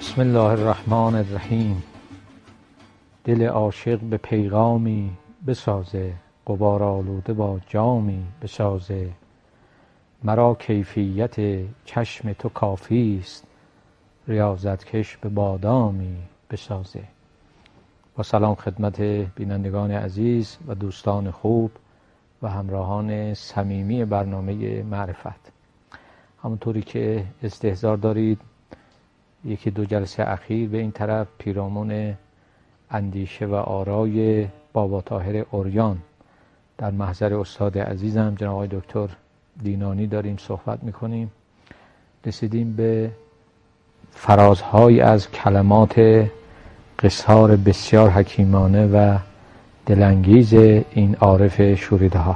بسم الله الرحمن الرحیم. دل عاشق به پیغامی بسازه، غبار آلوده با جامی بسازه. مرا کیفیت چشم تو کافی است، ریاضت کش به بادامی بسازه. با سلام خدمت بینندگان عزیز و دوستان خوب و همراهان صمیمی برنامه معرفت. همونطوری که استحضار دارید یکی دو جلسه اخیر به این طرف پیرامون اندیشه و آرای بابا طاهر عریان در محضر استاد عزیزم جناب آقای دکتر دینانی داریم صحبت میکنیم. رسیدیم به فرازهایی از کلمات قصار بسیار حکیمانه و دلانگیز این عارف شوریده ها.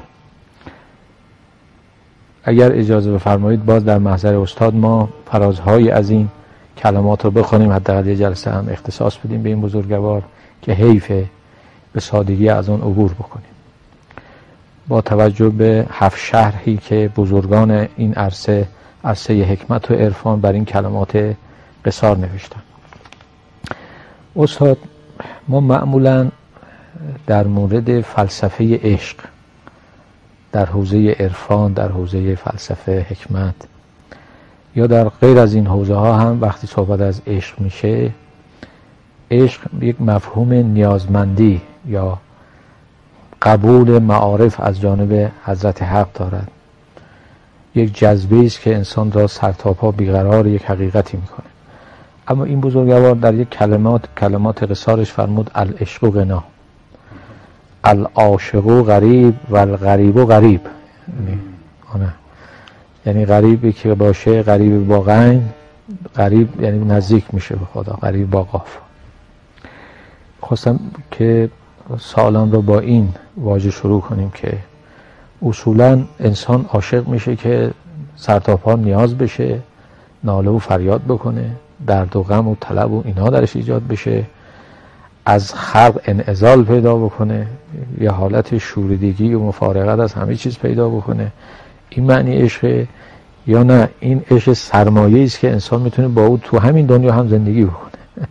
اگر اجازه بفرمایید باز در محضر استاد ما فرازهایی از این کلمات رو بخونیم، حداقل یه جلسه هم اختصاص بدیم به این بزرگوار که حیفه به سادگی از اون عبور بکنیم. با توجه به 7 شرحی که بزرگان این عرصه حکمت و عرفان بر این کلمات قصار نوشتن. استاد، ما معمولا در مورد فلسفه عشق در حوزه عرفان، در حوزه فلسفه حکمت یا در غیر از این حوزه ها هم وقتی صحبت از عشق میشه، عشق یک مفهوم نیازمندی یا قبول معارف از جانب حضرت حق دارد. یک جذبه است که انسان را سرتاپا بیقرار یک حقیقتی میکنه. اما این بزرگوار در یک کلمات قصارش فرمود العشق غنا، العاشق غریب و الغریب غریب. یعنی غریبی که باشه غریب با غین، غریب یعنی نزدیک میشه به خدا، غریب با قاف. خواستم که سوالم رو با این واژه شروع کنیم که اصولا انسان عاشق میشه که سرتاپا نیاز بشه، ناله و فریاد بکنه، درد و غم و طلب و اینا درش ایجاد بشه، از خلق انعزال پیدا بکنه، یه حالت شوریدگی و مفارقت از همه چیز پیدا بکنه. این معنی عشقه یا نه این عشق سرمایه‌ای است که انسان میتونه با او تو همین دنیا هم زندگی بکنه؟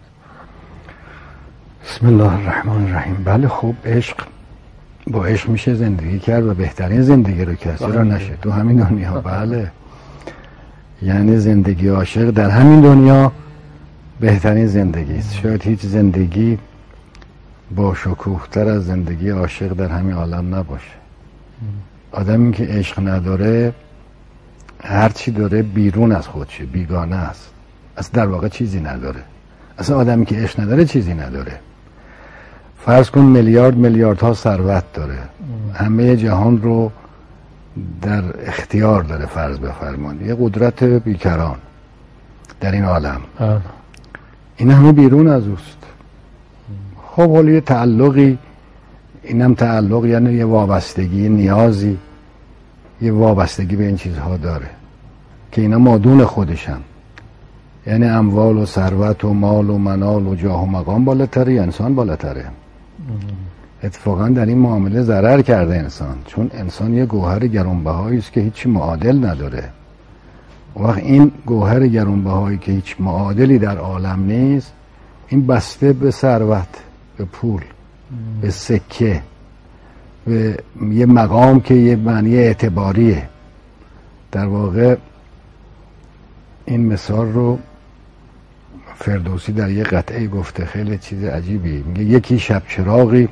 بسم الله الرحمن الرحیم. بله خوب، عشق، با عشق میشه زندگی کرد و بهترین زندگی رو کسی را نشه تو همین دنیا. بله، یعنی زندگی عاشق در همین دنیا بهترین زندگی است. شاید هیچ زندگی با شکوه‌تر از زندگی عاشق در همین عالم نباشه. آدمی که عشق نداره هر چی داره بیرون از خودشه، بیگانه است، اصلا در واقع چیزی نداره. اصلا آدمی که عشق نداره چیزی نداره. فرض کن میلیاردها ثروت داره، همه جهان رو در اختیار داره، فرض بفرمایید یه قدرت بیکران در این عالم، این همه بیرون از اوست. خب حالا یه تعلقی، اینم تعلق یعنی یه وابستگی، نیازی، یه وابستگی به این چیزها داره که اینا مادون خودشن. یعنی اموال و ثروت و مال و منال و جاه و مقام بالاتره یا انسان بالاتره؟ اتفاقا در این معامله ضرر کرده انسان، چون انسان یه گوهر گرانبهایی است که هیچ معادل نداره. وقت این گوهر گرانبهایی که هیچ معادلی در عالم نیست، این بسته به ثروت، به پول، به سکه، به یه مقام که یه معنی اعتباریه. در واقع این مثال رو فردوسی در یه قطعه گفته، خیلی چیز عجیبی. میگه یکی شب چراغی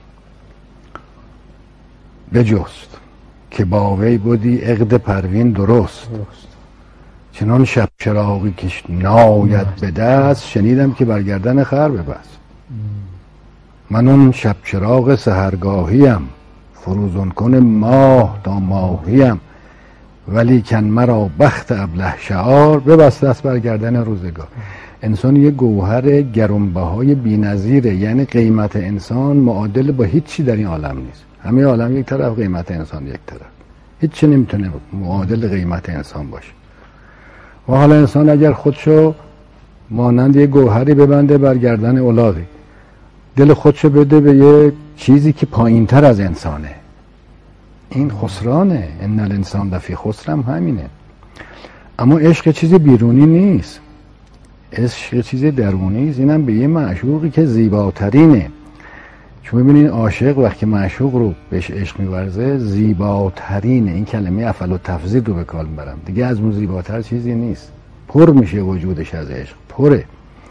بجست که با وی بودی عقد پروین درست. چنان شب چراغی که ناید به دست، شنیدم که بر گردن خر ببست. من اون شب چراغ سحرگاهیم، فروزون کن ماه تا ماهیم. ولی کن مرا بخت ابله شعار، ببسته است بر گردن روزگار. انسان یه گوهر گرانبهای بی‌نظیره، یعنی قیمت انسان معادل با هیچی در این عالم نیست. همه عالم یک طرف، قیمت انسان یک طرف. هیچی نمیتونه معادل قیمت انسان باشه. و حالا انسان اگر خودشو مانند یه گوهری ببنده بر گردن اولادی، دل خودشو بده به یه چیزی که پایین‌تر از انسانه، این خسرانه. ان الانسان لفی خسر هم همینه. اما عشق چیزی بیرونی نیست. عشق یه چیز درونی است، اینم به یه معشوقی که زیباترینه. چون ببینید عاشق وقتی معشوق رو بهش عشق می‌ورزه زیباترینه. این کلمه افعل التفضیل رو به کار می‌برم، دیگه از اون زیباتر چیزی نیست. پر میشه وجودش از عشق، پره.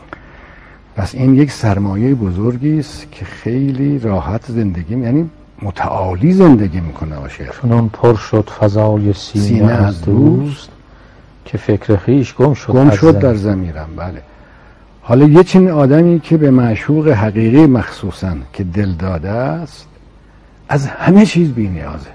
پس این یک سرمایه بزرگی است که خیلی راحت زندگی یعنی متعالی زندگی میکنه عاشق. چون پر شد فضای سینه از دوست که فکر خیش گم شد در ضمیرم. بله. حالا یه چنین آدمی که به معشوق حقیقی مخصوصا که دل داده است از همه چیز بی نیازه.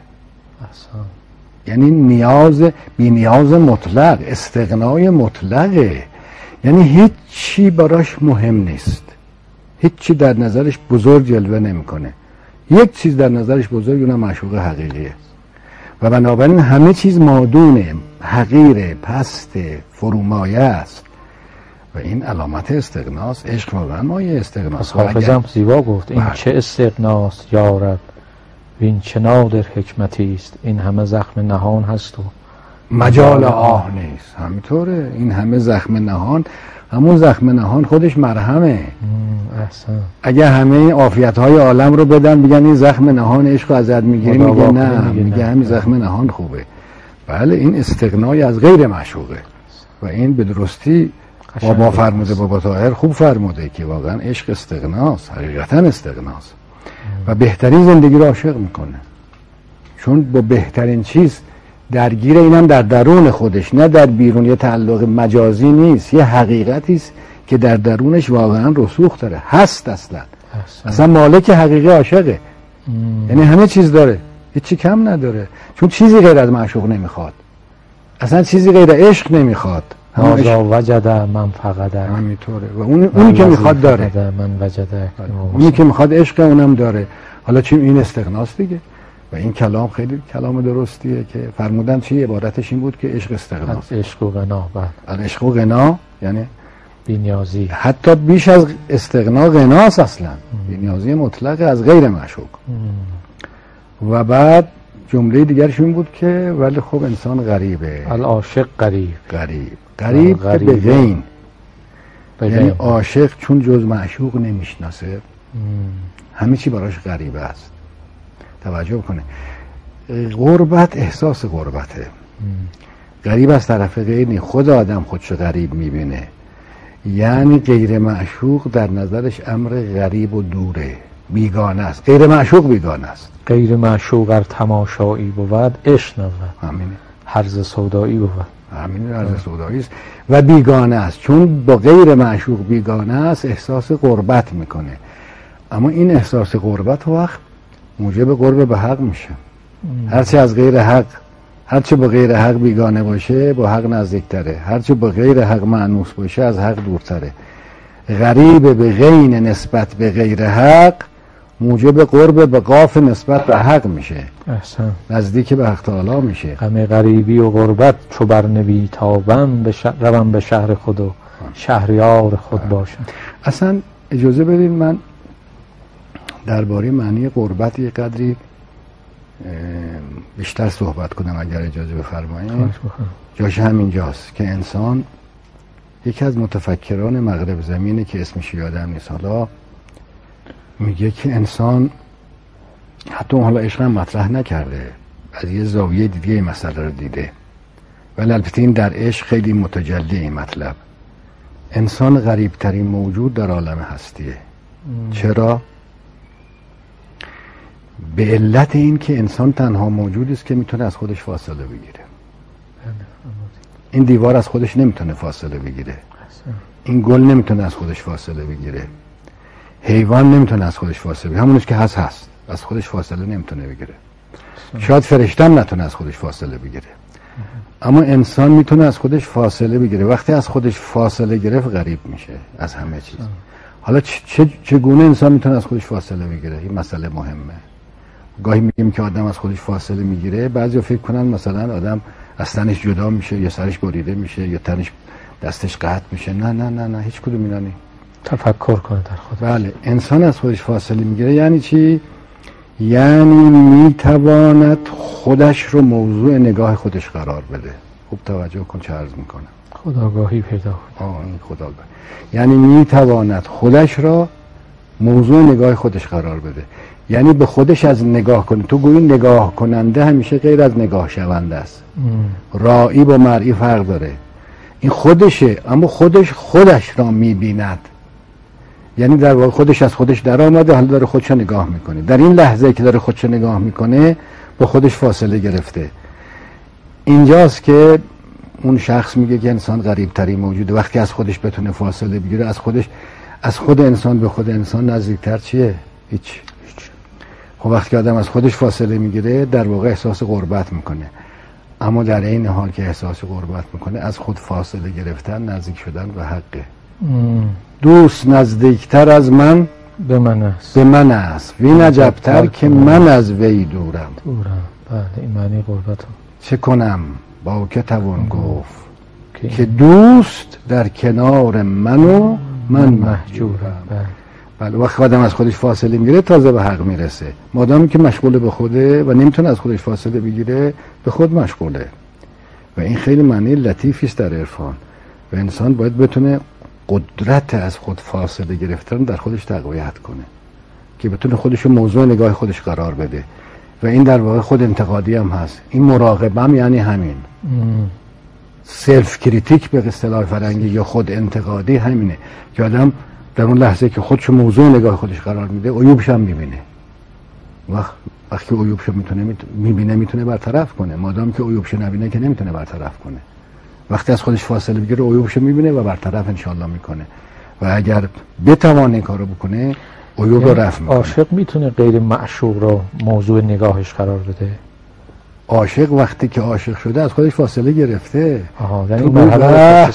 یعنی بی نیاز مطلق، استغنای مطلقه. یعنی هیچ چی براش مهم نیست، هیچ چی در نظرش بزرگ جلوه نمیکنه. یک چیز در نظرش بزرگ، اونم معشوق حقیقیه و بنابراین همه چیز مادونه، حقیره، پسته، فرومایه است و این علامت استغناست. عشق واقعا مایه استغناست. حافظم زیبا گفت این چه استغناست یارب، این چه نادر حکمتی است، این همه زخم نهان هست و مجال آه نیست. همینطوره، این همه زخم نهان، همون زخم نهان خودش مرهمه. احسن. اگه همه عافیت‌های عالم رو بدن بگن این زخم نهان عشق رو ازت میگیری، میگه نه، میگه همین زخم نهان خوبه. بله، این استغنای از غیر معشوقه و این به درستی بابا فرموده، بابا طاهر خوب فرموده که واقعا عشق استغناست، حقیقتا استغناست و بهترین زندگی رو عاشق میکنه. چون با بهترین چیز درگیر، اینم در درون خودش، نه در بیرون. یه تعلق مجازی نیست، یه حقیقتی است که در درونش واقعا رسوخ داره، هست اصلا مالک حقیقی عاشقه. یعنی همه چیز داره، هیچی کم نداره، چون چیزی غیر از معشوق نمیخواد، اصلا چیزی غیر عشق نمیخواد. مازا وجد من فقده، همینطوره و اونی که میخواد داره، من وجده، اونی که میخواد عشق اونم داره. حالا چیم این استغناست دیگه. و این کلام خیلی کلام درستیه که فرمودن چی عبارتش این بود که عشق استغناست. عشق و غنا. عشق و غنا یعنی بی‌نیازی، حتی بیش از استغنا غناست اصلا، بی‌نیازی مطلق از غیر معشوق. و بعد جمله دیگرش این بود که ولی خب انسان غریبه، العاشق غریب به غین. یعنی عاشق چون جز معشوق نمیشناسه همه چی براش غریبه است. توجه کنه، غربت احساس غربته، غریب از طرف غیر نی، خود آدم خودشو غریب میبینه. یعنی غیر معشوق در نظرش امر غریب و دوره، بیگانه است. غیر معشوق بیگانه است. غیر معشوق ار تماشایی بود عشق نبود، همینه. هرز سودایی بود، همینه، هرز سودایی است و بیگانه است. چون با غیر معشوق بیگانه است احساس غربت میکنه. اما این احساس غربت وقت موجب قرب به حق میشه. هرچی از غیر حق، هرچی با غیر حق بیگانه باشه با حق نزدیکتره، هرچی با غیر حق مانوس باشه از حق دورتره. غریب به غین نسبت به غیر حق موجب قرب به قاف نسبت به حق میشه. احسن. نزدیک به حق تعالی میشه. غم غریبی و غربت چو بر نبی تابم روم به شهر خود و شهریار خود باشم. اصلا اجازه بدید من درباره معنی غربت یه قدری بیشتر صحبت کنم اگر اجازه بفرمایید. جاش همینجاست که انسان، یکی از متفکران مغرب زمینه که اسمش یادم نیست حالا، میگه که انسان حتی حالا عشق هم مطرح نکرده، از یه زاویه دیگه مسئله رو دیده، ولی البته این در عشق خیلی متجلی این مطلب. انسان غریبترین موجود در عالم هستیه. چرا؟ به علت این که انسان تنها موجودی است که میتونه از خودش فاصله بگیره. این دیوار از خودش نمیتونه فاصله بگیره، این گل نمیتونه از خودش فاصله بگیره، حیوان نمیتونه از خودش فاصله بگیره، همونش که هست از خودش فاصله نمیتونه بگیره. شاید فرشته هم نتونه از خودش فاصله بگیره، اما انسان میتونه از خودش فاصله بگیره. وقتی از خودش فاصله گرفت غریب میشه از همه چیز. حالا چگونه انسان میتونه از خودش فاصله بگیره؟ این مسئله مهمه. گاهی میگیم که آدم از خودش فاصله میگیره، بعضیا فکر کنن مثلا آدم از تنش جدا میشه یا سرش بریده میشه یا تنش دستش قطع میشه. نه نه نه نه، هیچ کدوم اینا نیست. تفکر کنه در خودش. بله، انسان از خودش فاصله میگیره یعنی چی؟ یعنی میتواند خودش رو موضوع نگاه خودش قرار بده. خوب توجه کن چه عرض میکنم. خودآگاهی پیدا کنه. این خودآگاهی یعنی میتواند خودش را موضوع نگاه خودش قرار بده، یعنی به خودش از نگاه کنه. تو گویی نگاه کننده همیشه غیر از نگاه شونده است. رائی با مرئی فرق داره. این خودشه، اما خودش را میبیند، یعنی در واقع خودش از خودش در آمده، حالا داره خودش نگاه میکنه. در این لحظه که داره خودش نگاه میکنه با خودش فاصله گرفته. اینجاست که اون شخص میگه که انسان غریب ترین موجوده. وقتی از خودش بتونه فاصله بگیره، از خود انسان به خود انسان نزدیکتر چیه؟ هیچ. خب وقتی آدم از خودش فاصله میگیره در واقع احساس غربت میکنه، اما در این حال که احساس غربت میکنه از خود فاصله گرفتن نزدیک شدن به حقه. دوست نزدیکتر از من به من است وین عجبتر که من از وی دورم. بله، این معنی غربت. چه کنم با که توان گفت که دوست در کنار من و من محجورم. بله، وقتی آدم از خودش فاصله میگیره تازه به حق میرسه. مادامی که مشغول به خوده و نمیتونه از خودش فاصله بگیره به خود مشغوله. و این خیلی معنی لطیفی است در عرفان و انسان باید بتونه قدرت از خود فاصله گرفتن در خودش تقویت کنه که بتونه خودش موضوع نگاه خودش قرار بده. و این در واقع خود انتقادی هم هست. این مراقبه هم یعنی همین سلف کریتیک به اصطلاح فرنگی یا خود انتقادی همینه که آدم در اون لحظه که خودش موضوع نگاه خودش قرار میده عیوبش هم میبینه. وقتی عیوبش میبینه میتونه برطرف کنه. مادام که عیوبش نبینه که نمیتونه برطرف کنه. وقتی از خودش فاصله بگیره عیوبش میبینه و برطرف انشالله میکنه. و اگر بتوانه این کارو بکنه عیوب رو رفع میکنه. عاشق میتونه غیر معشوق رو موضوع نگاهش قرار بده؟ عاشق وقتی که عاشق شده از خودش فاصله گرفته. یعنی مرحله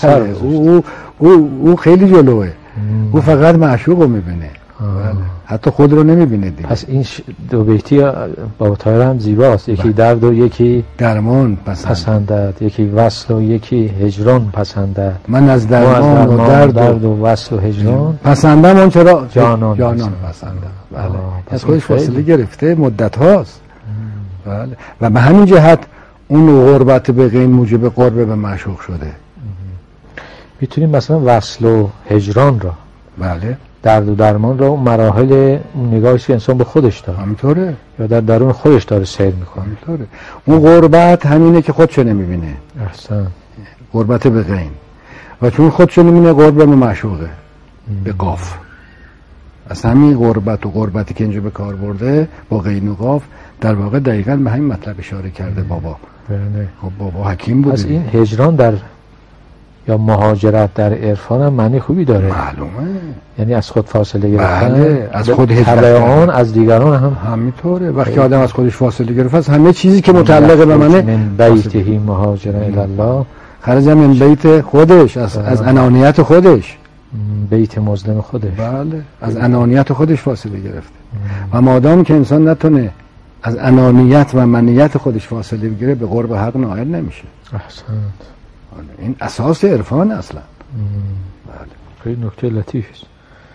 او خیلی جلوه. او فقط معشوق رو میبینه، حتی خود رو نمیبینه دیگه. پس این دو بیتی با طاهر هم زیباست. یکی درد و یکی درمان پسندد، یکی وصل و یکی هجران پسندد. من از درمان و درد و وصل و هجران پسندم، اون چرا جانان پسندم. بله، از خودش فاصله گرفته مدت هاست. بله. و به همین جهت اون غربت به غیر موجب قرب به معشوق شده. میتونیم مثلا وصل و هجران را، بله، درد و درمان را، اون مراحل اون نگاهی که انسان به خودش داره همینطوره یا در درون خودش داره سیر میکنه. همینطوره. اون غربت همینه که خودشو نمیبینه. احسن. غربت به غین. و چون خودشو نمیبینه قرب به معشوقه به قاف. از همین غربت و غربتی که اینجا به کار برده با غین و قاف در واقع دقیقاً به همین مطلب اشاره کرده بابا. خب بابا حکیم بود. از این هجران در یا مهاجرت در عرفان هم معنی خوبی داره. معلومه. یعنی از خود فاصله گرفتن. بله، از خود هجرت از دیگران هم همینطوره. وقتی آدم از خودش فاصله گرفت از همه چیزی که متعلق به منه، من بیته مهاجرا الی الله، خرج من بیت خودش، از انانیت خودش، بیت مظلم خودش. بله، از انانیت خودش فاصله گرفته. و مادام که انسان نتونه از انانیت و منیت خودش فاصله بگیره به قرب حق نائل نمیشه. احسنت. این اساس عرفان اصلا. بله، خیلی نکته لطیفی است.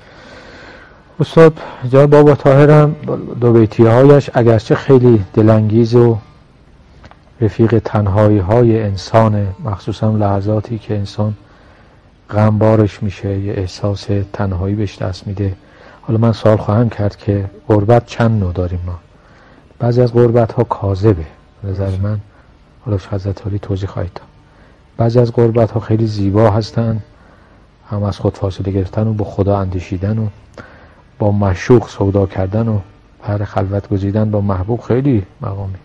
استاد جناب بابا طاهر هم دو بیتی هایش اگرچه خیلی دلانگیز و رفیق تنهایی های انسان، مخصوصا لحظاتی که انسان غمبارش میشه یه احساس تنهایی بهش دست میده. حالا من سوال خواهم کرد که غربت چند نوع داریم ما؟ بعضی از غربت ها کاذبه نظر من، حالا حضرت علی توضیح خواهید داد. بعضی از غربت ها خیلی زیبا هستن، هم از خود فاصله گرفتن و با خدا اندیشیدن و با معشوق سودا کردن و پر خلوت گزیدن با محبوب خیلی مقامی.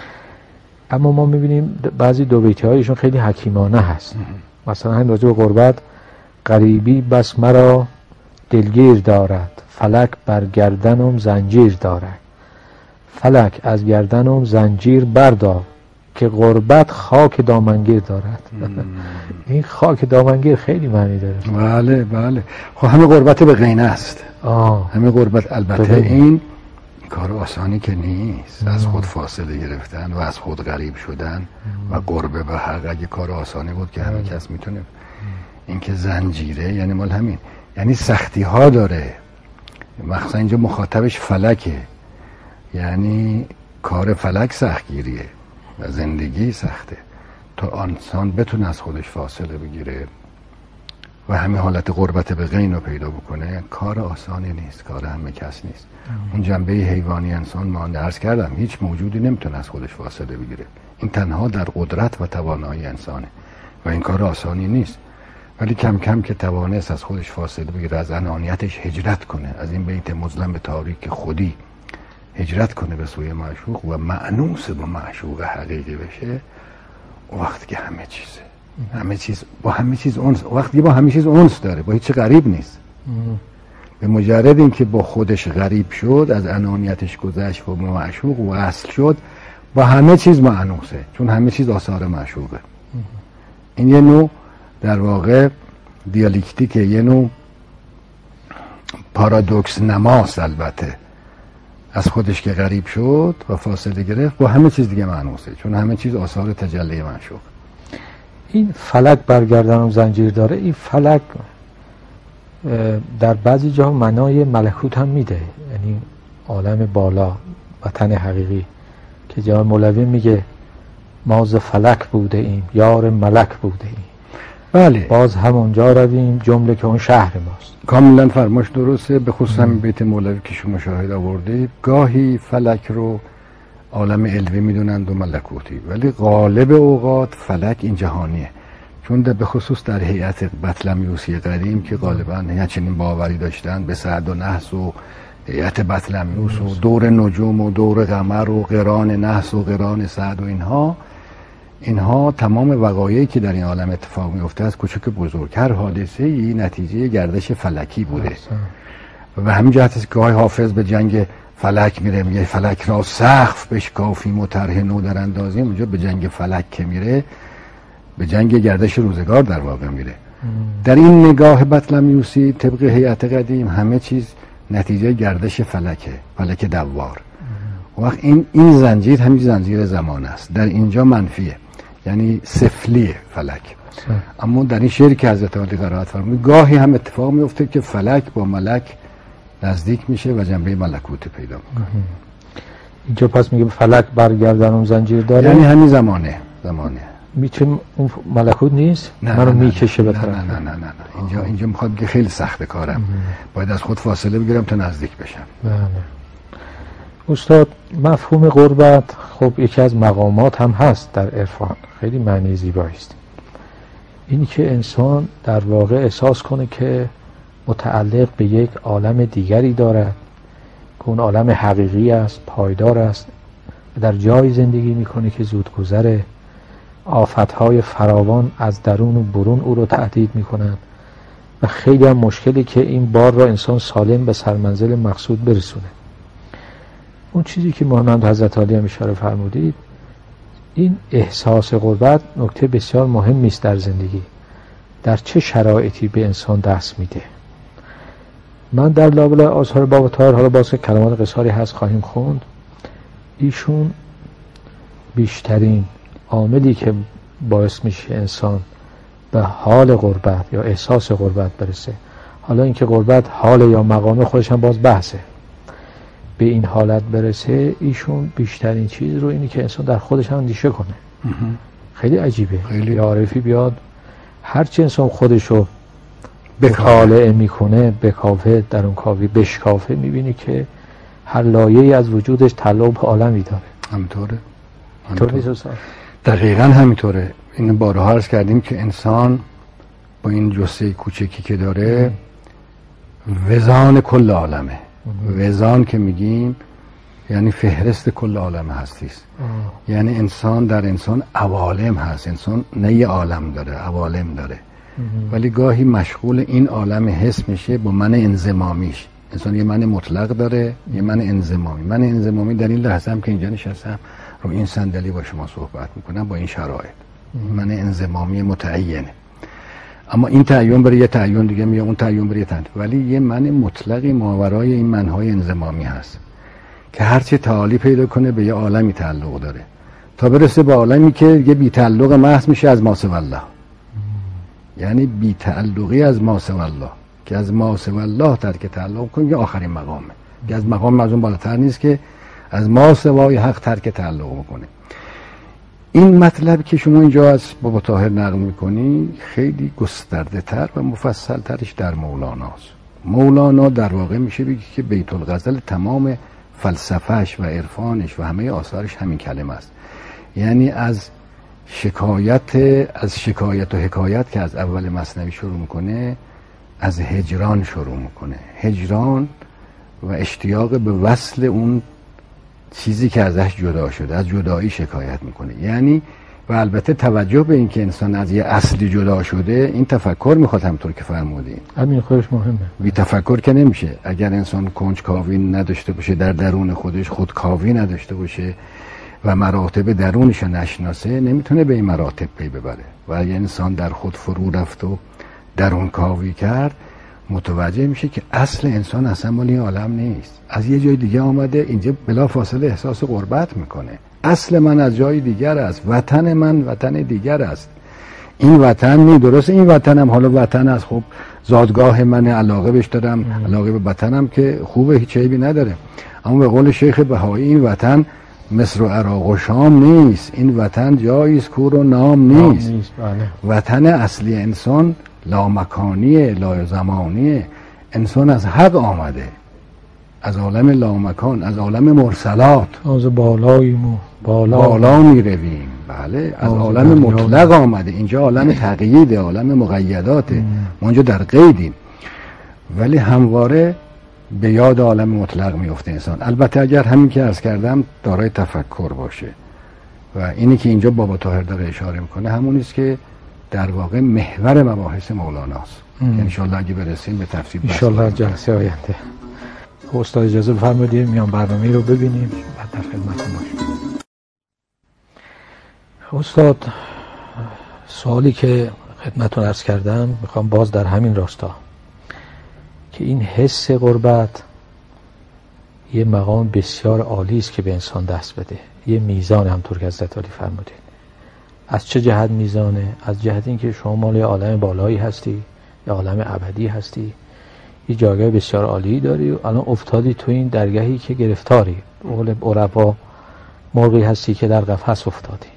اما ما میبینیم بعضی دو بیتی هایشون خیلی حکیمانه هست. مثلا همین راجع به غربت: غریبی بس مرا دلگیر دارد، فلک بر گردنم زنجیر دارد. فلک از گردنم زنجیر بردار، که غربت خاک دامنگیر دارد. این خاک دامنگیر خیلی معنی داره. بله بله. خب همه غربت به غین است. همه غربت. البته این کار آسانی که نیست. از خود فاصله گرفتن و از خود غریب شدن و قرب به حق اگه کار آسانی بود که همه کس میتونه. این که زنجیره یعنی مال همین، یعنی سختی ها داره. مخصوصا اینجا مخاطبش فلکه، یعنی کار فلک سختگیریه و زندگی سخته. تا انسان بتونه از خودش فاصله بگیره و همین حالت قربت به غین رو پیدا بکنه کار آسانی نیست، کار همه کس نیست. اون جنبه حیوانی انسان ما عرض کردم هیچ موجودی نمیتونه از خودش فاصله بگیره، این تنها در قدرت و توانایی انسانه و این کار آسانی نیست. ولی کم کم که توانست از خودش فاصله بگیره، از انانیتش هجرت کنه، از این بیت مظلم تاریک خودی هجرت کنه به سوی معشوق و مأنوس با معشوق حقیقی بشه، وقتی که همه چیز با همه چیز اونس، وقتی با همه چیز اونس داره، با هیچ غریب نیست. به مجرد این که با خودش غریب شد، از انانیتش گذشت و با معشوق و اصل شد، با همه چیز مأنوسه، چون همه چیز آثار معشوقه. این یه نوع در واقع دیالکتیکه، یه نوع پارادوکس نماست. البته از خودش که غریب شد و فاصله گرفت، با همه چیز دیگه مأنوسه، چون همه چیز آثار تجلی معشوق. این فلک برگردانم زنجیر داره، این فلک در بعضی جاها معنای ملکوت هم میده، یعنی عالم بالا، وطن حقیقی، که جناب مولوی میگه ما ز فلک بوده ایم، یار ملک بوده ایم. بله، باز همونجا رویم، جمله که اون شهر ماست. کاملا فرماش درسته. به خصوص همین بیت مولوی که شما شاهد آوردید، گاهی فلک رو عالم علوی میدونند و ملکوتی، ولی غالب اوقات فلک این جهانیه، چون به خصوص در هیئت بطلمیوسی قدیم که غالبا چنین باوری داشتن به سعد و نحس و هیئت بطلمیوس و دور نجوم و دور قمر و قران نحس و قران سعد و اینها تمام وقایعی که در این عالم اتفاق میفته از کوچک بزرگ، هر حادثه ای نتیجه گردش فلکی بوده. و همین جهت است که گاهی حافظ به جنگ فلک میره، میگه فلک را سقف بشکافیم و طرح نو در اندازیم. اونجا به جنگ فلک که میره، به جنگ گردش روزگار در واقع میره. در این نگاه بطلمیوسی طبق هیئت قدیم همه چیز نتیجه گردش فلکه، فلک دوار. وقت این زنجیر همین زنجیر زمان است، در اینجا منفیه، یعنی سفلیه فلک. اما در این شعری که حضرت علی قرائت فرمود، گاهی هم اتفاق میفته که فلک با ملک نزدیک میشه و جنبه ملکوت پیدا میکنه. اینجا پس میگه فلک برگردانم زنجیر داره، یعنی همین زمانه میتونه اون ملکوت نیست، منو میکشه به طرف. نه اینجا میخواد بگه خیلی سخت کارم، باید از خود فاصله بگیرم تا نزدیک بشم. بله استاد، مفهوم غربت خب یکی از مقامات هم هست در عرفان، خیلی معنی زیبایی است. اینی که انسان در واقع احساس کنه که متعلق به یک عالم دیگری دارد که اون عالم حقیقی است، پایدار است و در جای زندگی میکنه که زودگذره. آفتهای فراوان از درون و برون او رو تهدید میکنند و خیلی هم مشکلی که این بار را انسان سالم به سرمنزل مقصود برسونه. اون چیزی که محمد حضرت علی هم اشاره فرمودید، این احساس غربت نکته بسیار مهمی است در زندگی. در چه شرایطی به انسان دست میده؟ من در لابلای آثار بابا طاهر، حالا باز کلمات قصاری هست خواهیم خوند، ایشون بیشترین عاملی که باعث میشه انسان به حال غربت یا احساس غربت برسه، حالا اینکه غربت حال یا مقام خودش هم باز بحثه، به این حالت برسه، ایشون بیشترین چیز رو اینی که انسان در خودش هم اندیشه کنه. خیلی عجیبه، خیلی عارفی بیاد هرچی انسان خودشو مطالعه میکنه، بکافه، در اون کافی بشکافه، میبینی که هر لایه‌ای از وجودش تعلق عالمی داره. همینطوره. دقیقاً همینطوره. این بارها عرض کردیم که انسان با این جثه کوچکی که داره وزان کل عالمه. وزان که میگیم یعنی فهرست کل عالم هستی است. یعنی انسان در انسان عوالم هست، انسان نه یه عالم داره، عوالم داره. ولی گاهی مشغول این عالم حس میشه با من انضمامیش. انسان یه من مطلق داره، یه من انضمامی. من انضمامی در این لحظه هم که اینجا نشستم رو این صندلی با شما صحبت میکنم با این شرایط، من انضمامی متعینه. اما این تعین برای یه تعین دیگه میاد، اون تعین برای یه تعین، ولی یه من مطلقی ماورای این منهای انضمامی هست که هرچی تعالی پیدا کنه به یه عالمی تعلق داره تا برسه به عالمی که یه بی تعلق محض میشه از ما سوی الله. یعنی بی تعلقی از ما سوی الله، که از ما سوی الله ترک تعلق کنه، یه آخرین مقامه که از مقام از اون بالاتر نیست که از ما سوای حق ترک تعلق بکنه. این مطلب که شما اینجا از بابا طاهر نقل میکنی خیلی گسترده تر و مفصل ترش در مولاناست. مولانا در واقع میشه بگی که بیت الغزل تمام فلسفهش و عرفانش و همه آثارش همین کلمه است. یعنی از شکایت و حکایت که از اول مثنوی شروع میکنه، از هجران شروع میکنه، هجران و اشتیاق به وصل اون چیزی که ازش جدا شده، از جدایی شکایت میکنه. یعنی و البته توجه به این که انسان از یه اصلی جدا شده، این تفکر میخواد، همطور که فرمودین همین خودش مهمه. بی تفکر که نمیشه. اگر انسان کنجکاوی نداشته باشه، در درون خودش خودکاوی نداشته باشه و مراتب درونش رو نشناسه، نمیتونه به این مراتب پی ببره. و اگر انسان در خود فرو رفت و درون کاوی کرد، متوجه میشه که اصل انسان اصلا مال این عالم نیست، از یه جای دیگه آمده. اینجا بلا فاصله احساس غربت میکنه. اصل من از جای دیگر است، وطن من وطن دیگر است. این وطن نی، درسته این وطنم حالا وطن است، خب زادگاه من، علاقه بهش دارم، علاقه به وطنم که خوبه، هیچ عیبی نداره. اما به قول شیخ بهایی این وطن مصر و عراق و شام نیست، این وطن جایی است کور و نام نیست. وطن اصلی انسان لامکانیه، لازمانیه. انسان از حق آمده، از عالم لامکان، از عالم مرسلات، از بالاییم بالا میرویم. بله، از عالم مطلق آمده. اینجا عالم تقییده، عالم مقیداته. ما اینجا در قیدیم، ولی همواره به یاد عالم مطلق میفته انسان. البته اگر همین که عرض کردم دارای تفکر باشه. و اینی که اینجا بابا طاهر داره اشاره میکنه همون است که در واقع محور مباحث مولاناست. انشالله اگه برسیم به تفصیل انشالله جلسه آینده. استاد اجازه بفرمایید میام برنامه رو ببینیم، بعد در خدمتتون باشیم. استاد، سوالی که خدمتتون عرض کردم میخوام باز در همین راستا که این حس غربت یه مقام بسیار عالی است که به انسان دست بده، یه میزان، همطور که حضرت علی فرمودید. از چه جهت میزانه؟ از جهت اینکه شما مال عالم بالایی هستی یا عالم ابدی هستی، یه جایگاه بسیار عالی داری و الان افتادی تو این درگاهی که گرفتاری، قول عربا مرغی هستی که در قفس افتادی.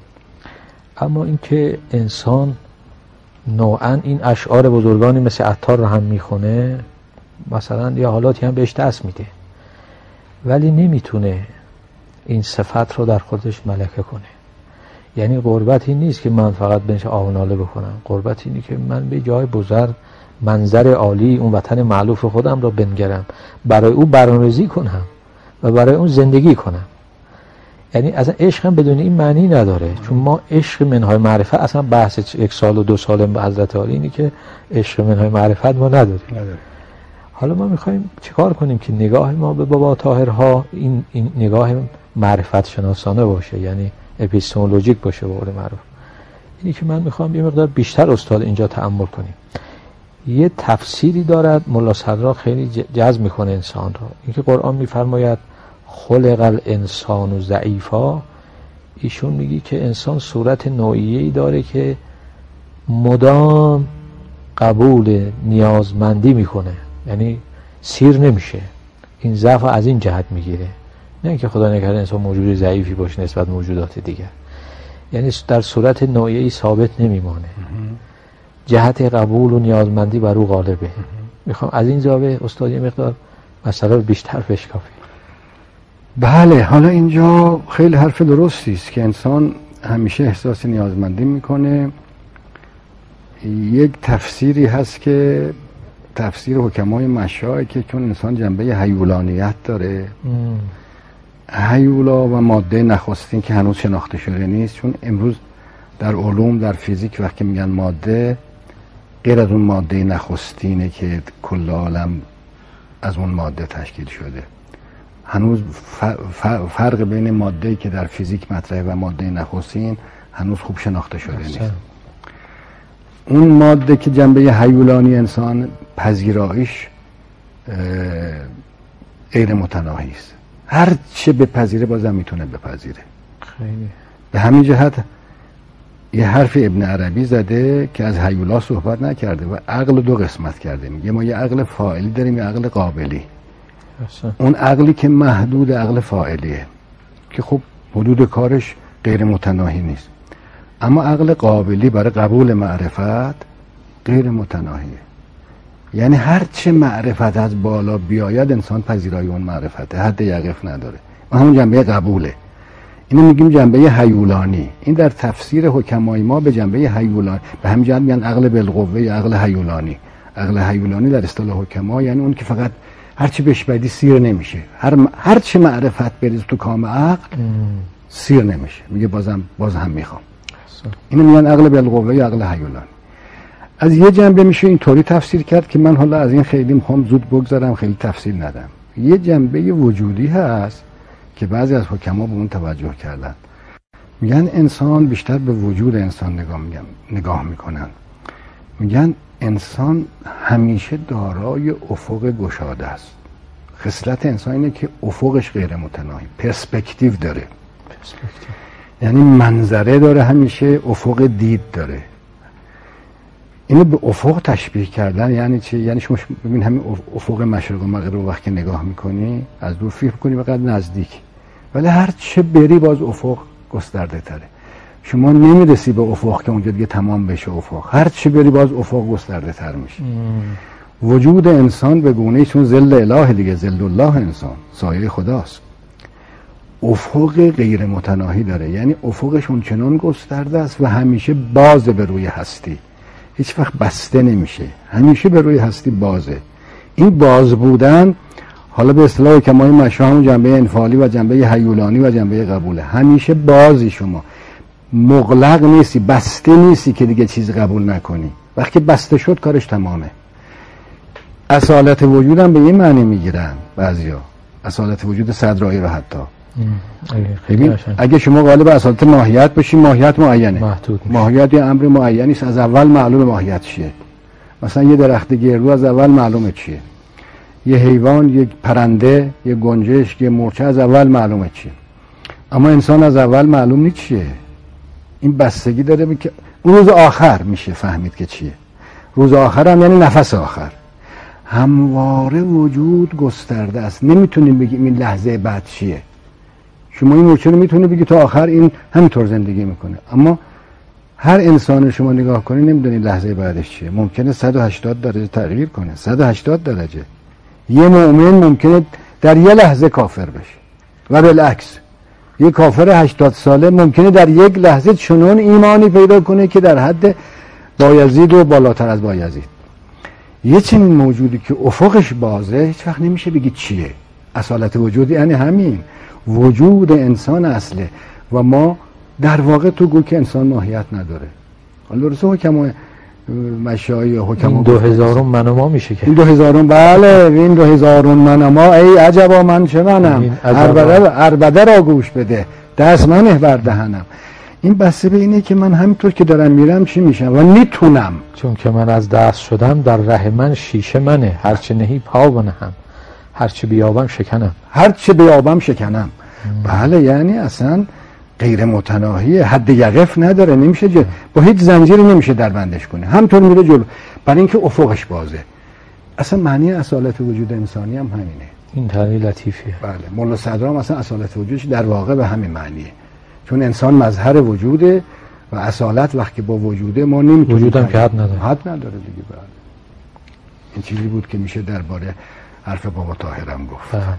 اما اینکه انسان نوعا این اشعار بزرگانی مثل عطار رو هم میخونه، مثلا یا حالاتی هم بهش دست میده، ولی نمیتونه این صفت رو در خودش ملکه کنه. یعنی غربت این نیست که من فقط بهش آه و ناله بکنم، غربت اینه که من به جای بزرگ منظر عالی اون وطن مألوف خودم رو بنگرم، برای او برنامه‌ریزی کنم و برای اون زندگی کنم. یعنی اصلا عشق هم بدون این معنی نداره، چون ما عشق منهای معرفت، اصلا بحث 1 سال و 2 سال به حضرت عالی اینه که عشق منهای معرفت ما نداریم. حالا ما میخوایم چیکار کنیم که نگاه ما به بابا طاهرها این نگاه معرفت شناسانه باشه، یعنی اپیستمولوژیک باشه به قول معروف. اینی که من میخوام یه مقدار بیشتر استاد اینجا تأمل کنیم. یه تفسیری دارد ملا صدرا خیلی جذب میکنه انسان رو. اینکه قرآن میفرماید خلق الانسان ضعیفا، ایشون میگی که انسان صورت نوعیه‌ای داره که مدام قبول نیازمندی میکنه، یعنی سیر نمیشه. این ضعف از این جهت میگیره، نه اینکه خدا نکرده انسان موجود ضعیفی باشه نسبت موجودات دیگر، یعنی در صورت نوعیه‌ای ثابت نمیمانه، جهت قبول و نیازمندی بر او غالبه. میخوام از این زاویه استاد یه مقدار مسئله رو بیشتر بشکافیم. بله، حالا اینجا خیلی حرف درستی است که انسان همیشه احساس نیازمندی میکنه. یک تفسیری هست که تفسیر حکمای مشایخ که چون انسان جنبه هیولانیت داره، هیولا و ماده نخستین که هنوز شناخته شده نیست، چون امروز در علوم در فیزیک وقتی میگن ماده، غیر از اون ماده نخستینه که کل عالم از اون ماده تشکیل شده. هنوز فرق بین ماده‌ای که در فیزیک مطرحه و ماده نخستین هنوز خوب شناخته شده نیست. اون ماده که جنبه هیولانی انسان پذیرایش غیر متناهی است، هر چه بپذیره بازم میتونه بپذیره. خیلی به همین جهت یه حرف ابن عربی زده که از هیولا صحبت نکرده و عقل 2 قسمت کرده. میگه ما یه عقل فاعلی داریم، یه عقل قابلی. اون عقلی که محدود عقل فاعلیه که خب حدود کارش غیر متناهی نیست، اما عقل قابلی برای قبول معرفت غیر متناهیه. یعنی هر چه معرفت از بالا بیاید انسان پذیرای اون معرفته، حد یقف نداره. همون جنبه قبوله. اینو میگیم جنبه هیولانی. این در تفسیر حکمای ما به جنبه هیولانی، به همین جهت میگن عقل بالقوه یا عقل هیولانی. عقل هیولانی در اصطلاح حکما یعنی اون که فقط هر چی بهش بدی سیر نمیشه، هر چه معرفت بریز تو کام عقل سیر نمیشه، میگه باز هم میخوام. اینو میگن عقل بالقوه یا عقل هیولانی. از یه جنبه میشه اینطوری تفسیر کرد که من حالا از این خیلی میخوام زود بگذارم، خیلی تفصیل ندم. یه جنبه وجودی هست که بعضی از حکما به اون توجه کردن، میگن انسان بیشتر به وجود انسان نگاه میکنن. میگن انسان همیشه دارای افق گشاده است. خصلت انسان اینه که افقش غیر متناهی، پرسپکتیو داره. یعنی منظره داره، همیشه افق دید داره. اینو به افق تشبیه کردن یعنی چی؟ یعنی شما ببین همین افق مشرق و مغرب رو وقتی نگاه میکنی از دور فکر کنی بقدر نزدیک، ولی هر چه بری باز افق گسترده تره. شما نمیرسی به افق که اونجا دیگه تمام بشه افق، هر چه بری باز افق گسترده تر میشه. وجود انسان به گونه‌ای چون ظل اله دیگه، ظل الله انسان سایه خداست، افق غیر متناهی داره. یعنی افقش اون چنان گسترده است و همیشه باز به روی هستی، هیچ وقت بسته نمیشه، همیشه به روی هستی بازه. این باز بودن حالا به اصطلاح که ما این مشاهده جنبه انفعالی و جنبه هیولانی و جنبه قبوله. همیشه بازی، شما مغلق نیستی، بسته نیستی که دیگه چیز قبول نکنی. وقتی بسته شد کارش تمامه. اصالت وجود هم به این معنی میگیرن بعضیا، اصالت وجود صدرایی رو حتی. اگه شما غالب اصالت ماهیت باشی، ماهیت معینه، ماهیت یه امر معینی است، از اول معلوم ماهیت چیه. مثلا یه درخت گردو از اول معلومه چیه، یه حیوان، یه پرنده، یه گنجشک، یه مورچه از اول معلومه چیه. اما انسان از اول معلوم نیست چیه. این بستگی داره که اون روز آخر میشه فهمید که چیه. روز آخر هم یعنی نفس آخر. همواره وجود گسترده است، نمیتونیم بگیم این لحظه بعد چیه. شما این مورچه رو میتونی بگی تا آخر این همینطور زندگی میکنه، اما هر انسان شما نگاه کنی نمیدونی لحظه بعدش چیه. ممکنه 180 درجه تغییر کنه، 180 درجه. یه مؤمن ممکنه در یه لحظه کافر بشه و بالعکس یه کافر 80 ساله ممکنه در یک لحظه چنون ایمانی پیدا کنه که در حد بایزید و بالاتر از بایزید. یه چنین موجودی که افقش بازه هیچ وقت نمیشه بگی چیه. اصالت وجودی یعنی همین وجود انسان اصله و ما در واقع تو گو که انسان ماهیت نداره. حالا درسته حکم مشایی حکم این 2000 من و ما میشه که این 2000 بله این 2000 من و ما ای عجبا من چه منم عربده را گوش بده دست منه بر دهنم. این بسته به اینه که من همینطور که دارم میرم چی میشم و میتونم، چون که من از دست شدم در ره من شیشه منه، هرچه نهی پا بنهم، هرچه بیابم شکنم، هرچه بیابم شکنم. بله یعنی اصلا غیر متناهیه، حد یقف نداره، نمیشه با هیچ زنجیری نمیشه در بندش کنه، همطور میره جلو برای اینکه افقش بازه. اصلا معنی اصالت وجود انسانی هم همینه. این تعبیر لطیفیه. بله مولا صدرام اصلا اصالت وجودش در واقع به همین معنیه، چون انسان مظهر وجوده و اصالت وقتی با وجوده ما نمیتونیم، وجودم که حد نداره، حد نداره دیگه. بله این چیزی بود که میشه درباره حرف بابا طاهرم گفت. بله.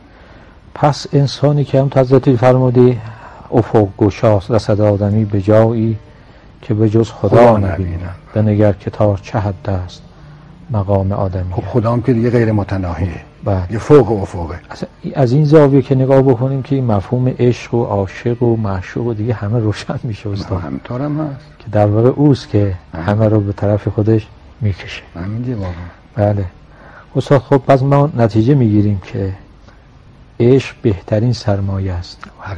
پس انسانی که هم حضرت فرمودی افق گشاست رسد آدمی به جایی که به جز خدا نبینم، بنگر که تا چه حد است مقام آدمی. خب خدا هم که دیگه غیر متناهیه، یه فوق و افقه. از این زاویه که نگاه بکنیم که این مفهوم عشق و عاشق و معشوق و دیگه همه روشن میشه استاد. همینطور هم هست که در واقع اوست که همه رو به طرف خودش میکشه. همین واقعا. بله استاد. خب پس ما نتیجه میگیریم که عشق بهترین سرمایه است.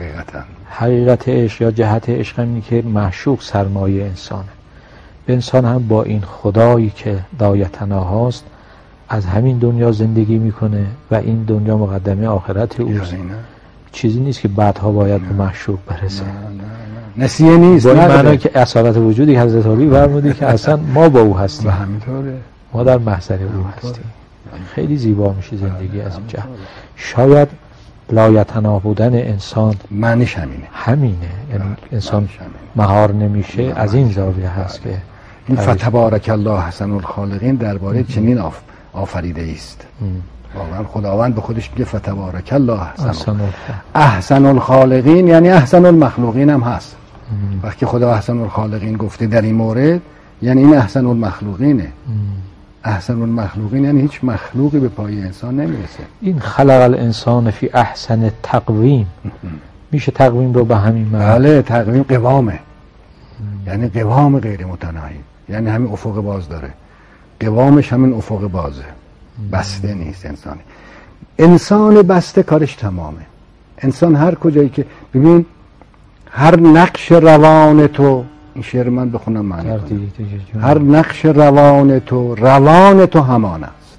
حقیقت عشق یا جهت عشق اینه که معشوق سرمایه انسانه. به انسان هم با این خدایی که دایتناهاست از همین دنیا زندگی میکنه و این دنیا مقدمه آخرت اوست. چیزی نیست که بعدها باید به معشوق برسه. نسیه نیست. با این معنی که اصالت وجودی حضرت علی فرمودی که اصلا ما با او هستیم. همینطوره. ما در محضر او هستیم. خیلی زیبا میشه زندگی از اینجا. شاید لایتنا بودن انسان معنیش همینه. یعنی انسان مهار نمیشه. از این زاویه هست که این فتبارک الله احسن الخالقین درباره چنین آفریده است. واقعا خداوند به خودش میگه فتبارک الله احسن الخالقین، یعنی احسن المخلوقین هم هست. وقتی خدا احسن الخالقین گفته در این مورد، یعنی این احسن المخلوقینه. احسن المخلوقین یعنی هیچ مخلوقی به پای انسان نمیرسه. این خلق الانسان فی احسن تقویم، میشه تقویم رو به همین معنی؟ بله، تقویم قوامه، یعنی قوام غیر متناهی، یعنی همین افق باز داره، قوامش همین افق بازه، بسته نیست. انسان بسته کارش تمامه. انسان هر کجایی که ببین، هر نقش روان تو، این شعر من بخونم معنی کنم، هر نقش روان تو همان است.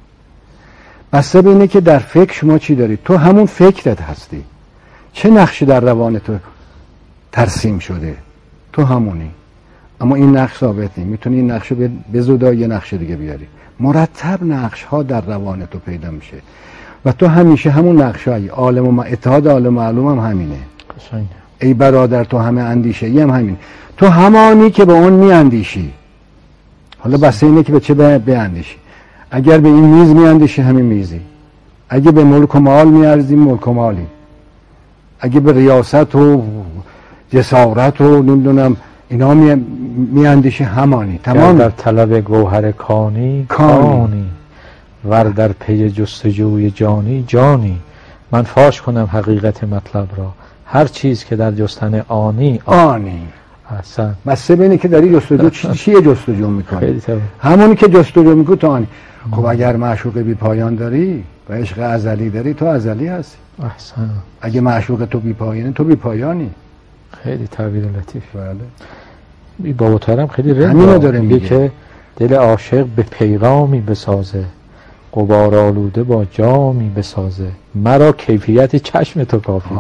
بسته به اینه که در فکر شما چی داری، تو همون فکرت هستی. چه نقشی در روان تو ترسیم شده، تو همونی. اما این نقش ثابت نیست، میتونی این نقش رو بزودا یه نقش دیگه بیاری. مرتب نقش ها در روان تو پیدا میشه و تو همیشه همون نقش هایی. اتحاد عالم معلوم هم همینه. ای برادر تو همه اندیشه ای هم همین. تو همانی که به اون می اندیشی. حالا بس اینه که به چه بیندیشی. اگر به این میز می اندیشی همین میزی، اگه به ملک و مال می ارزی ملک و مالی، اگه به ریاست و جسارت و نمیدونم اینا می اندیشی همانی. تمام. در طلب گوهر کانی ور در پی جستجوی جانی. من فاش کنم حقیقت مطلب را، هر چیز که در جستن آنی. احسن. بس ببینی که داری جستجو چیه جستجو میکنی، همونی که جستجو میکنی تو آنی. خب اگر معشوق بی پایان داری و عشق ازلی داری، تو ازلی هستی. احسن. اگه معشوق تو بی پایانه، تو بی پایانی. خیلی تعبیر لطیف. بله. بابا طاهرم خیلی رنگ داره، میگه که دل عاشق به پیغامی بسازه، غبار آلوده با جامی بسازه، مرا کیفیت چشم تو کافی.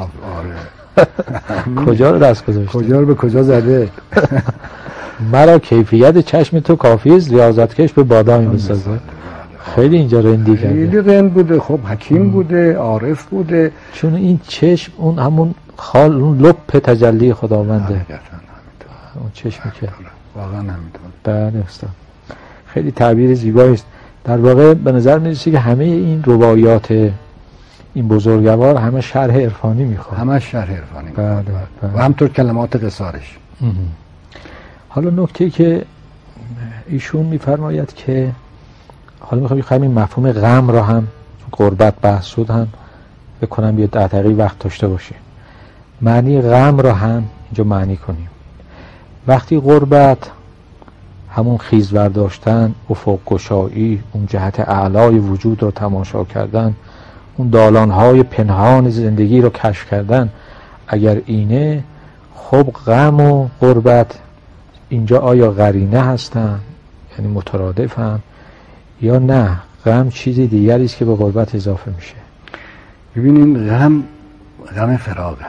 کجا رو دست گذاشته؟ کجا رو به کجا زده؟ مرا کیفیت چشم تو کافی است، ریاضتکش به بادامی بسازه. خیلی اینجا رندی کرده، خیلی رند بوده. خب حکیم بوده، عارف بوده، چون این چشم اون همون اون لپ تجلی خداونده. اون چشمی که واقعا همینطور. بله استاد، خیلی تعبیر زیبایی است. در واقع به نظر میرسه که همه این رباعیات این بزرگوار همه شرح عرفانی میخواد. همه شرح عرفانی. بله. و همطور کلمات قصارش. حالا نکته که ایشون میفرماید که حالا میخوایم این مفهوم غم را هم، چون غربت بحث شد، هم بکنم یه دقیقی وقت داشته باشیم، معنی غم را هم اینجا معنی کنیم. وقتی غربت همون خیز برداشتن، افق گشایی، اون جهت اعلای وجود رو تماشا کردن، اون دالانهای پنهان زندگی رو کشف کردن، اگر اینه، خب غم و غربت اینجا آیا قرینه هستن، یعنی مترادفن، یا نه غم چیزی دیگری است که به غربت اضافه میشه؟ ببینین، غم فراقه.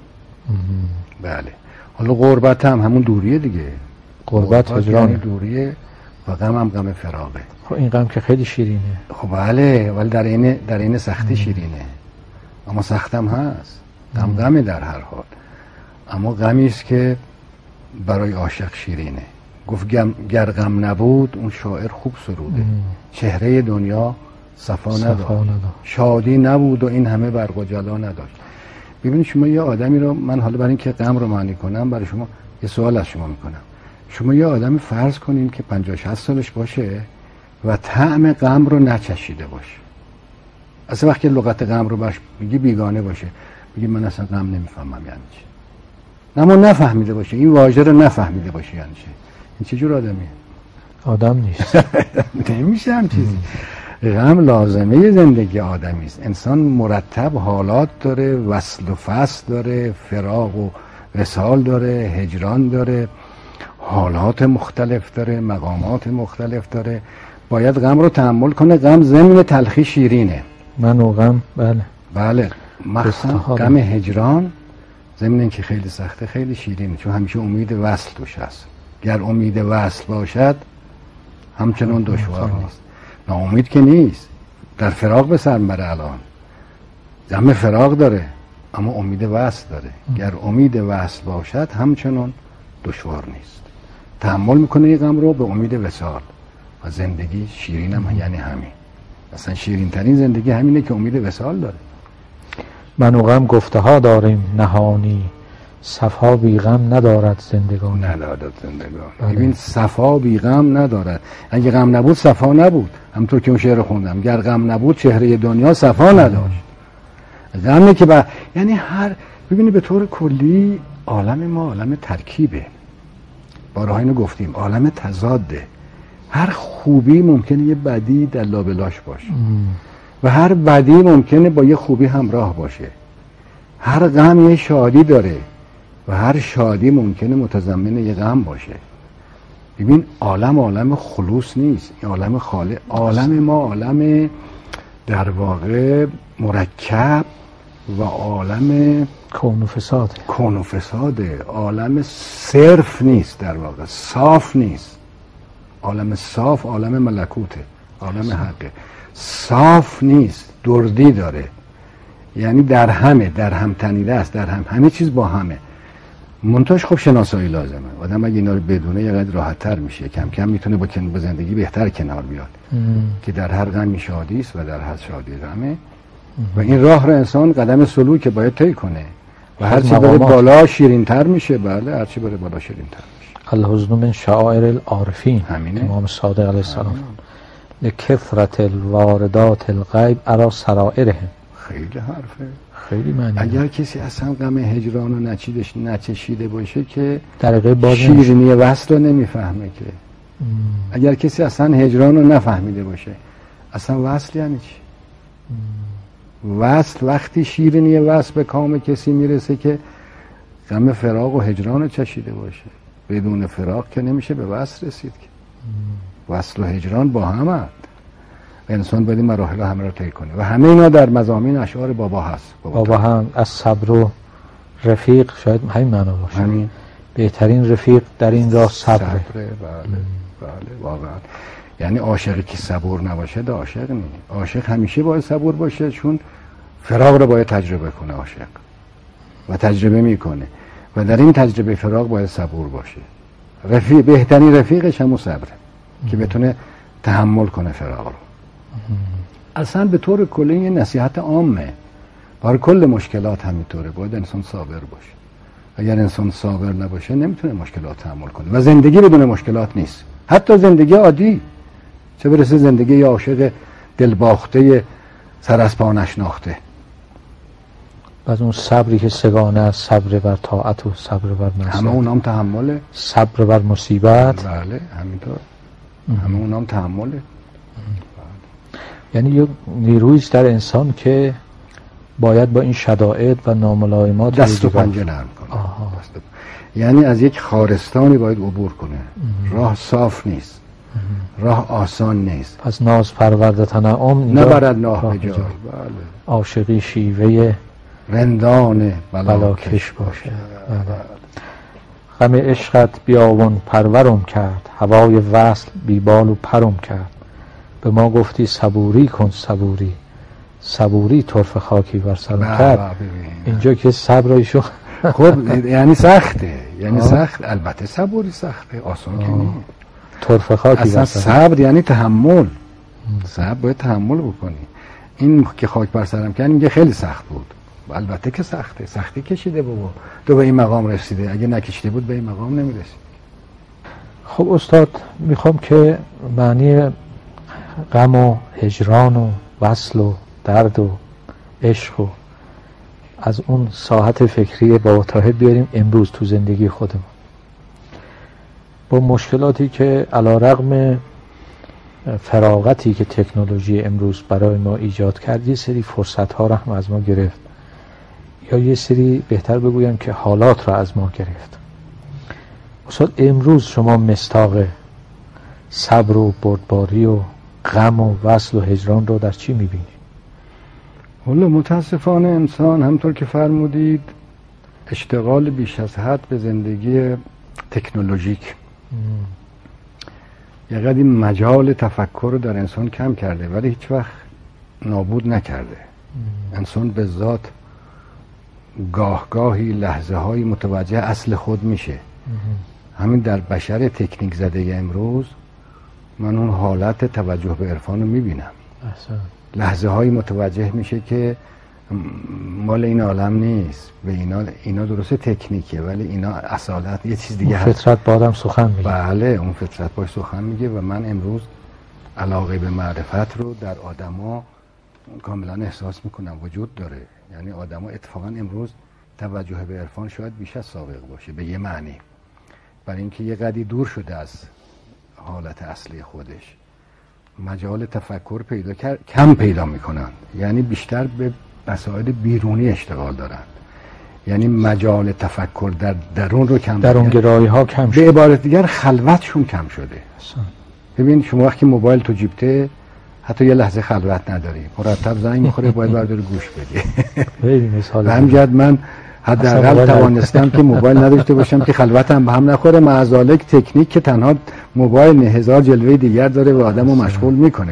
بله. حالا غربت هم همون دوریه دیگه. غربت هجران دوریه و غم هم غم فراقه. خب این غم که خیلی شیرینه. خب بله، ولی در این سختی شیرینه، اما سختم هست. غمه در هر حال، اما غمی است که برای عاشق شیرینه. گفت گر غم نبود، اون شاعر خوب سروده، چهره دنیا صفا نداشت، شادی نبود و این همه برق و جلا نداشت. ببینید شما یه آدمی رو، من حالا برای اینکه غم رو معنی کنم برای شما یه سوال از شما میکنم. شما یه آدمی فرض کنین که 50-60 سالش باشه و طعم غم رو نچشیده باشه. اصلا وقتی لغت غم رو باش میگی بیگانه باشه، میگی من اصلا غم نمیفهمم یعنی چی. اما نفهمیده باشه، این واژه رو نفهمیده باشه یعنی چی. این چه جور آدمیه؟ آدم نیست. نمیشه هم چیزی. غم لازمه زندگی آدمی است. انسان مرتب حالات داره، وصل و فصل داره، فراق و وصال داره، هجران داره، حالات مختلف داره، مقامات مختلف داره. باید غم رو تحمل کنه. غم ضمن تلخی شیرینه. من و غم، بله. مخصوصا غم هجران ضمن اینکه خیلی سخته خیلی شیرینه، چون همیشه امید وصل توش هست. گر امید وصل باشد همچنان دشوار نیست. ناامید که نیست، در فراق به سر بره الان. غم فراق داره اما امید وصل داره. گر امید وصل باشد همچنان دشوار نیست. تحمل میکنه این غم رو به امید وصال. و زندگی شیرین هم یعنی همین. اصلا شیرین ترین زندگی همینه که امید وصال داره. من و غم گفته ها داریم نهانی، صفا بی غم ندارد زندگانی. ندارد زندگانی. ببین صفا بی غم ندارد. اگه غم نبود صفا نبود. همونطور که اون شعر خوندم، گر غم نبود چهره دنیا صفا نداشت. غمه که یعنی ببینی به طور کلی عالم ما عالم ترکیبه. بارها اینو گفتیم، عالم تضاده. هر خوبی ممکنه یه بدی در لابلاش باشه و هر بدی ممکنه با یه خوبی همراه باشه. هر غم یه شادی داره و هر شادی ممکنه متضمن یه غم باشه. ببین عالم خلوص نیست، این عالم خالق. عالم ما عالم در واقع مرکب و عالم کون و فساده. عالم صرف نیست، در واقع صاف نیست. عالم صاف عالم ملکوته، عالم حقه. صاف نیست، دردی داره. یعنی در هم تنیده است، در همه چیز با همه. منتهاش خب شناسایی لازمه. آدم اگه اینا رو بدونه یه قدر راحت تر میشه، کم کم میتونه با زندگی بهتر کنار بیاد. که در هر غمی شادی است و در هر شادی غمه. و این راه رو انسان قدم سلوک باید طی کنه و هر چی بره بالا شیرین تر میشه. بله، هر چی بره بالا شیرین تر میشه. الحزن من شعائر العارفین. همینه. امام صادق علیه السلام. لکثرت الواردات الغیب ارا سرائرهم. خیلی حرفه، خیلی معنی. اگر کسی اصلا غم هجران رو نچشیده باشه که شیرینی وصل رو نمیفهمه که. اگر کسی اصلا هجران رو نفهمیده باشه، اصلا وصل یعنی چی؟ وصل وقتی شیرینی وصل به کام کسی میرسه که غم فراق و هجران رو چشیده باشه. بدون فراق که نمیشه به وصل رسید که. وصل و هجران با هم هست. انسان باید این مراحل همه رو طی کنه و همه اینا در مضامین اشعار بابا هست. بابا هم از صبر و رفیق شاید همین معنا باشه. همین. بهترین رفیق در این راه صبره. بله واقعا. یعنی عاشقی که صبور نباشه ده عاشق نیست. عاشق همیشه باید صبور باشه، چون فراق رو باید تجربه کنه عاشق و تجربه میکنه و در این تجربه فراق باید صبور باشه. بهترین رفیقش همون صبره که بتونه تحمل کنه فراق رو. اصلا به طور کلی یه نصیحت عامه برای کل مشکلات همینطوره. باید انسان صابر باشه. اگر انسان صابر نباشه نمیتونه مشکلات تحمل کنه و زندگی بدون مشکلات نیست. حتی زندگی عادی، چه برسه زندگی یه عاشق دلباخته سر از پا نشناخته. بعد اون صبری که سگانه است، صبر بر طاعت و صبر بر معصیت. همه اونام تحمله. صبر بر مصیبت. بله همینطور. همه اونام تحمله. یعنی یک نیرویی است در انسان که باید با این شدائد و ناملایمات دست و پنجه نرم کنه. یعنی از یک خارستانی باید عبور کنه. راه صاف نیست. راه آسان نیست. پس ناز پرورده تنعم نبرد ناه به جای. بله. عاشقی شیوه رندان بلاکش باشه. غم عشقت بیابان پرورم کرد، هوای وصل بیبال و پرم کرد. به ما گفتی صبوری کن صبوری، صبوری طرف خاکی بر سرم کرد. اینجا که صبرایشو خب یعنی سخته، یعنی سخت. البته صبوری سخته، آسان که نیست. طرف خاکی اصلا صبر یعنی تحمل. صبر باید تحمل بکنی. این که خاک بر سرم کرد اینجا خیلی سخت بود. البته که سخته، سختی کشیده بابا تو به این مقام رسیده. اگه نکشیده بود به این مقام نمیرسید. خب استاد، میخوام که معنی غم و هجران و وصل و درد و عشق و از اون ساحت فکری بابا طاهر بیاریم امروز تو زندگی خودمون. با مشکلاتی که علیرغم فراغتی که تکنولوژی امروز برای ما ایجاد کرد، یه سری فرصت‌ها رو هم از ما گرفت، یا یه سری بهتر بگویم که حالات رو از ما گرفت. استاد، امروز شما مصداق صبر و بردباری و غم و وصل و هجران رو در چی می‌بینید؟ والا متاسفانه انسان همطور که فرمودید اشتغال بیش از حد به زندگی تکنولوژیک یه قدری مجال تفکر رو در انسان کم کرده، ولی هیچ وقت نابود نکرده. انسان به ذات گاهی لحظه های متوجه اصل خود میشه. همین در بشر تکنیک زده امروز من اون حالت توجه به عرفان رو میبینم. لحظه های متوجه میشه که مال این عالم نیست، به اینا درست تکنیکه ولی اینا اصالت یه چیز دیگه هست. فطرت با آدم سخن میگه. بله، اون فطرت باش سخن میگه و من امروز علاقه به معرفت رو در آدما کاملا احساس میکنم وجود داره. یعنی آدما اتفاقا امروز توجه به عرفان شاید بیش از سابق باشه به یه معنی، برای اینکه یه قدری دور شده از حالت اصلی خودش، مجال تفکر کم پیدا میکنن، یعنی بیشتر به مسائل بیرونی اشتغال دارن، یعنی مجال تفکر در درون رو کم، درون گرایی ها کم شده. به عبارت دیگر خلوتشون کم شده. ببین شما وقتی موبایل تو جیبته حتی یه لحظه خلوت نداری، مرتب زنگ میخوره باید برداری گوش بدی. خیلی مثال. همینجد من حداقل توانستم که موبایل نداشته باشم که خلوتم به هم نخوره. معذالک تکنیک که تنها موبایل هزار جلوه دیگر داره و آدمو مشغول میکنه.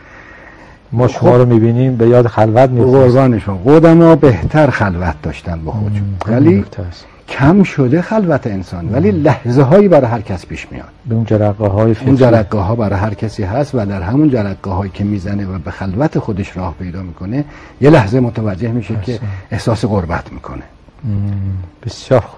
ما شما رو میبینیم به یاد خلوت میفتیم. قربانشون قدما بهتر خلوت داشتن با خودشون، ولی کم شده خلوت انسان، ولی لحظه هایی برای هر کس پیش میاد. به اون جرقه های فطری، اون جرقه ها برای هر کسی هست و در همون جرقه هایی که میزنه و به خلوت خودش راه پیدا میکنه یه لحظه متوجه میشه که احساس غربت میکنه. بسیار خوب.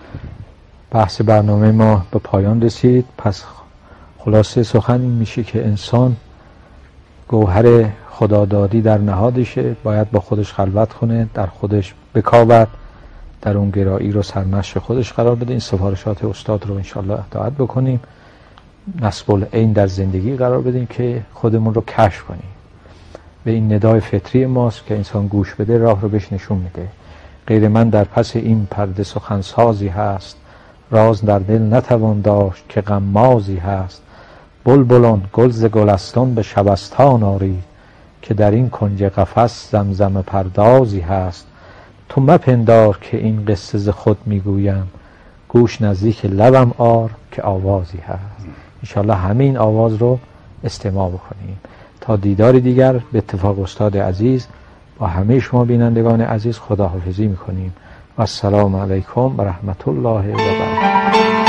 بحث برنامه ما به پایان رسید. پس خلاصه سخن این میشه که انسان گوهر خدادادی در نهادشه، باید با خودش خلوت کنه، در خودش بکاود، در اون گرایی رو سرمشق خودش قرار بده. این سفارشات استاد رو انشالله اطاعت بکنیم، نصب العین در زندگی قرار بدیم که خودمون رو کشف کنیم. به این ندای فطری ماست که انسان گوش بده راه رو بهش نشون میده. غیر من در پس این پرده سخنسازی هست، راز در دل نتوان داشت که غمازی هست. بلبلان گل ز گلستان به شبستان آرید، که در این کنج قفس زمزم پردازی هست. تو مپندار که این قصه ز خود میگویم، گوش نزدیک لبم آر که آوازی هست. انشالله همین آواز رو استماع بکنیم. تا دیدار دیگر به اتفاق استاد عزیز با همه شما بینندگان عزیز خداحافظی میکنیم و السلام علیکم و رحمت الله و برکاته.